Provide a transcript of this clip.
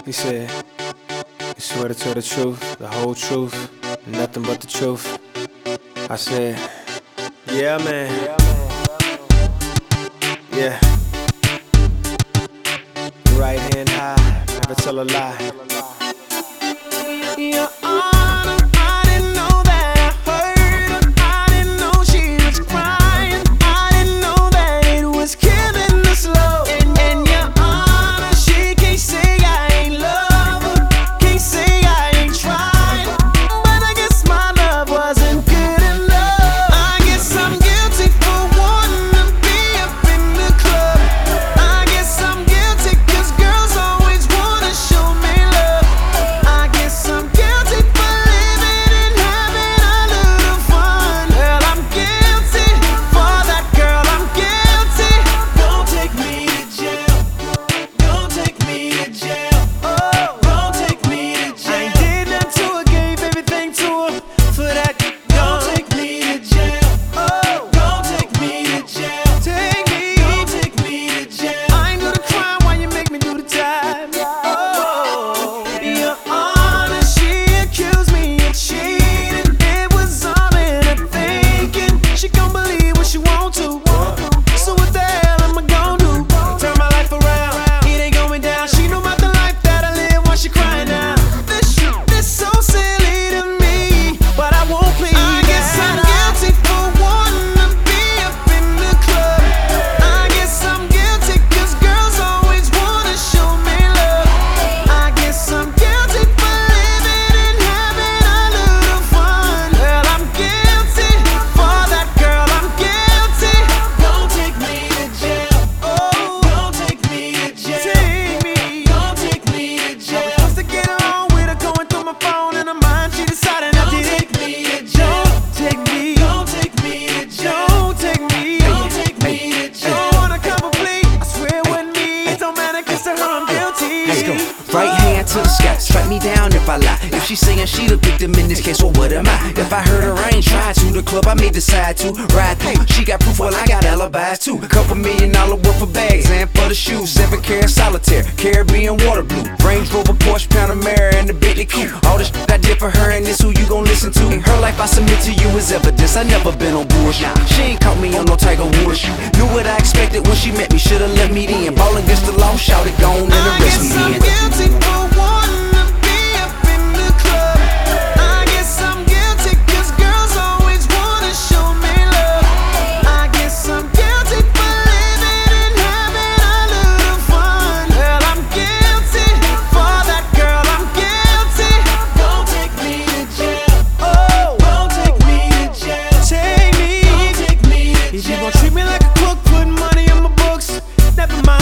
He said, "You swear to tell the truth, the whole truth, and nothing but the truth." I said, "Yeah, man. Yeah. Right hand high, never tell a lie." Your honor, I didn't know that I hurt her. I didn't know she was crying. I didn't know that it was killing her slow. And your honor, she can't say I ain't love her, can't say I ain't tried. But I guess my love wasn't good enough. I guess I'm guilty for wanting to be up in the club. I guess I'm guilty 'cause girls always wanna show me love. I guess I'm guilty for living and having a little fun. Girl, I'm guilty for that, girl, I'm guilty. Don't take me to jail. Don't take me to jail. Oh, don't take me to jail. I ain't did nothing to her, gave everything to her for that. Don't take me to jail. Oh, don't take me to jail. Take me. Don't take me to jail. I ain't gonna cry while you make me do the time. Oh, your honor, she accused me of cheating. It was all in her thinking. She gon' believe what she want to. So what the hell am I gon' do? Turn my life around. It ain't going down. She know about the life that I live while she crying now. This so silly to me, but I won't please. I guess I'm guilty for wanting to be up in the club. I guess I'm guilty 'cause girls always wanna show me love. I guess I'm guilty for living and having a little fun. Girl, I'm guilty for that, girl, I'm guilty. Don't take me to jail. Oh, don't take me to jail. Take me. Don't take me to jail. I was supposed to get along with her, going through my phone and her mind. She decided not to take me to jail. Don't take me. Don't take me to jail. Don't take me. Don't take me to jail. Don't wanna come and plea. I swear it wasn't me. It don't matter 'cause to her I'm guilty. Let's go. Right hand to the sky, strike me down if I lie. If she's saying she the victim in this case, well, what am I? If I heard her, I ain't tried to. The club I may decide to ride through. She got proof, well, I got alibis too. Couple $1,000,000 worth of bags and for the shoes. 7 carat solitaire, Caribbean water blue. Range Rover, Porsche, Panamera, and the Bentley coupe. All the shit I did for her, and this who you gon' listen to. Her life I submit to you is evidence. I never been on bullshit. She ain't caught me on no Tiger Woods. Knew what I expected when she met me. Should've let me in. Ball against the law, shout it, gone and I arrest guess me I'm in. guilty for wanting to be up in the club. I guess I'm guilty 'cause girls always wanna show me love. I guess I'm guilty for living and having a little fun. Girl, I'm guilty for that, girl, I'm guilty. Don't take me to jail. Oh, don't take me to jail. Take me. Don't take me to jail. If you gon' treat me like a crook, put money in my books, never mind.